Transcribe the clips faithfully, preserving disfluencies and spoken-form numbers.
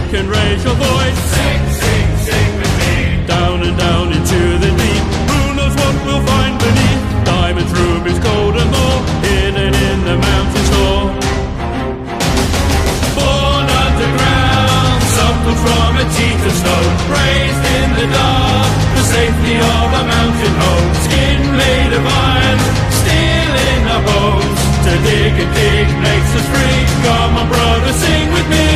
can raise your voice. Sing, sing, sing with me. Down and down into the deep. Who knows what we'll find beneath? Diamonds, rubies, gold and more, hidden in the mountain store. Born underground, suckled from a teeth of snow, raised in the dark, the safety of a mountain home. Skin made of iron, steel in our bones. To dig and dig makes us free. Come on, brother, sing with me.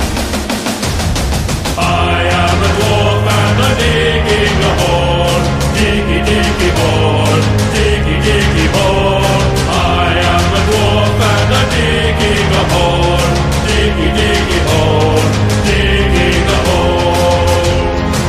I am a dwarf and I'm digging a hole. Diggy, diggy hole, diggy, diggy hole. I am a dwarf and I'm digging a hole. Diggy, diggy hole, digging a hole.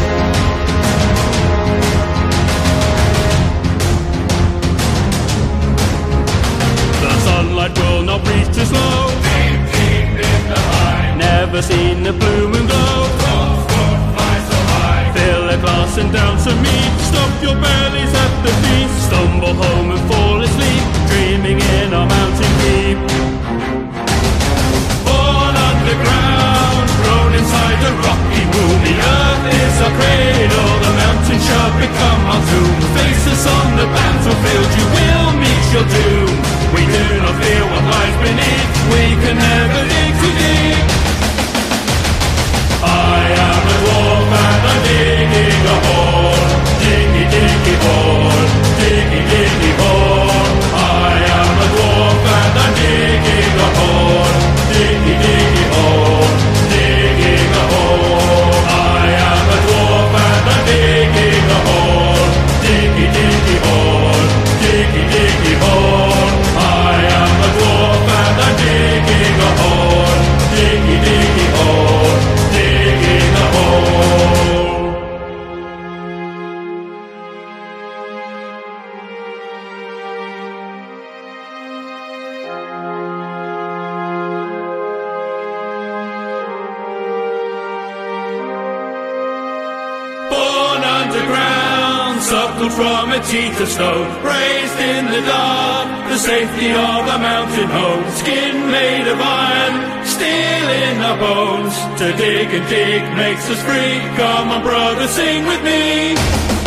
The sunlight will not reach too slow. Deep, deep in the line. Never seen the blue moon glow. Dwarf, dwarf, fly so high. Fill a glass and down some meat. Stop your bellies at the feast. Stumble home and fall asleep, dreaming in our mountain keep. Born underground, grown inside a rocky womb. The earth is our cradle, the mountain shall become our tomb. Face us on the battlefield, you will meet your doom. We do not fear what lies beneath, we can never dig too deep. I am a dwarf and I'm digging a hole. Diggy, diggy hole, diggy, diggy hole. I am a dwarf and I'm digging a hole. Diggy, diggy hole, digging a hole. I am a dwarf and I'm digging a hole. Diggy, diggy hole, diggy, diggy hole. I am a dwarf and I'm digging a hole. Diggy, diggy hole, digging a hole. Born underground, suckled from a teeth of stone, raised in the dark, the safety of a mountain home. Skin made of iron, steel in our bones. To dig and dig makes us free. Come on, brother, sing with me.